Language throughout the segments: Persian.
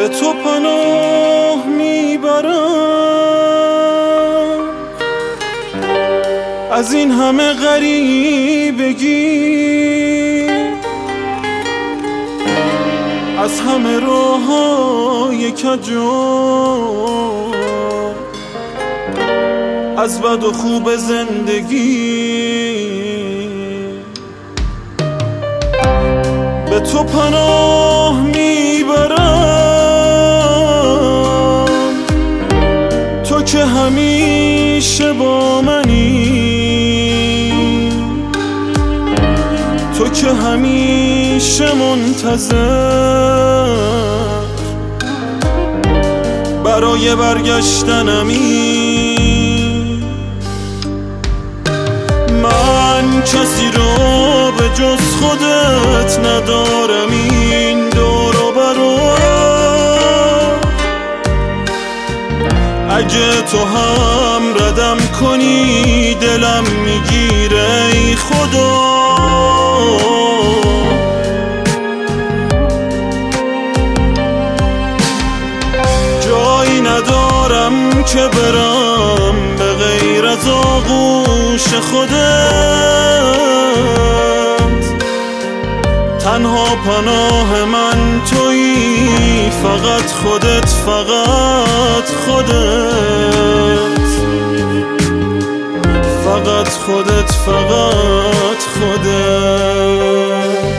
به تو پناه میبرم از این همه غریبگی، از همه راه‌های کجا، از بد و خوب زندگی. به تو پناه میبرم تو که همیشه با منی، تو که همیشه منتظر برای برگشتنمی. من کسی رو به جز خودت ندارم این دور و برا، اگه تو هم ردم کنی دلم میگیره ای خدا. جایی ندارم که برم به غیر از آغوش خودت، تنها پناه من تویی، فقط خودت، فقط خودت، فقط خودت، فقط خودت.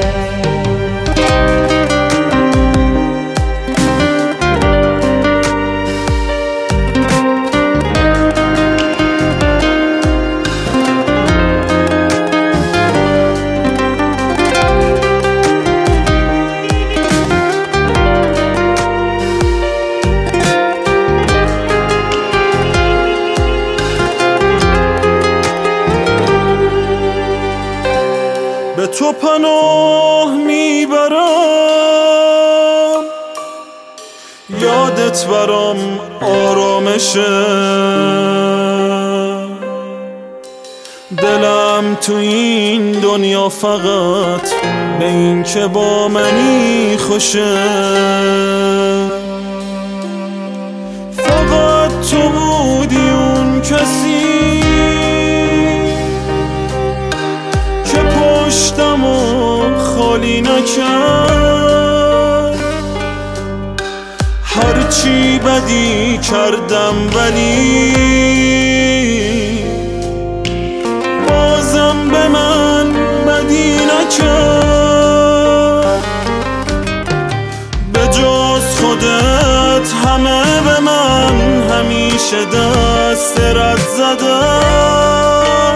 به تو پناه میبرم یادت برام آرامشه، دلم تو این دنیا فقط به این که با منی خوشه. فقط تو بودی اون کسی پشتمو خالی نکرد، هرچی بدی کردم ولی بازم به من بدی نکرد. به جز خودت همه به من همیشه دست رد زدن،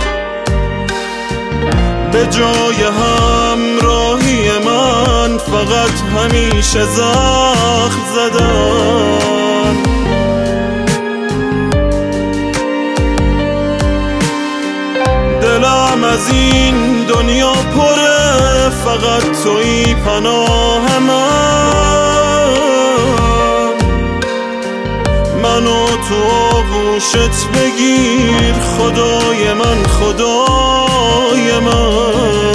به جای همراهی من فقط همیشه زخم زدن. دلم از این دنیا پره، فقط تویی پناه منو تو آغوشت بگیر، خدای من، خدای من.